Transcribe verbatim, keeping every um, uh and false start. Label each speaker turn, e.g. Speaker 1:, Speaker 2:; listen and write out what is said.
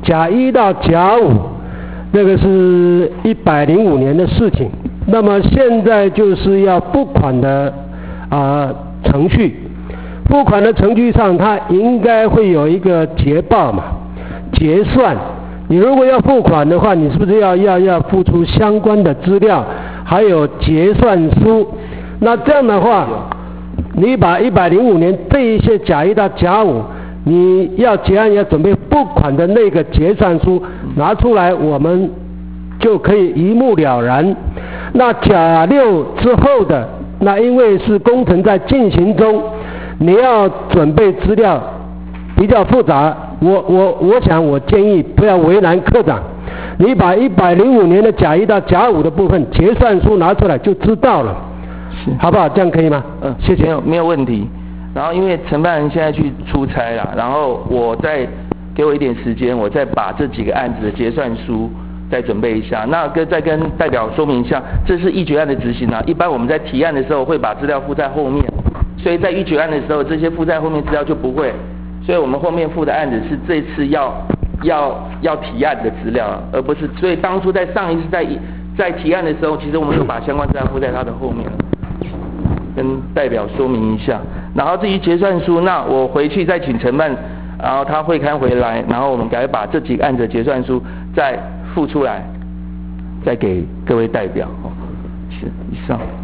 Speaker 1: 甲一到甲五，那个是一百零五年的事情。那么现在就是要付款的啊、呃、程序，付款的程序上，它应该会有一个结报嘛，结算。你如果要付款的话，你是不是要要要付出相关的资料，还有结算书？那这样的话，你把一百零五年这一些甲一到甲五，你要结案要准备付款的那个结算书拿出来，我们就可以一目了然。那甲六之后的，那因为是工程在进行中，你要准备资料比较复杂，我我我想我建议不要为难科长，你把一百零五年的甲一到甲五的部分结算书拿出来就知道了，
Speaker 2: 是
Speaker 1: 好不好？这样可以吗？
Speaker 2: 嗯，
Speaker 1: 谢谢。
Speaker 2: 没有没有问题。然后因为承办人现在去出差啦，然后我再给我一点时间，我再把这几个案子的结算书再准备一下。那跟再跟代表说明一下，这是预决案的执行啊。一般我们在提案的时候会把资料附在后面，所以在预决案的时候，这些附在后面资料就不会。所以我们后面附的案子是这次要要要提案的资料，而不是。所以当初在上一次在在提案的时候，其实我们就把相关资料附在它的后面了，跟代表说明一下。然后至于结算书，那我回去再请承办，然后他会刊回来，然后我们赶快把这几个案子的结算书再附出来，再给各位代表。是以上。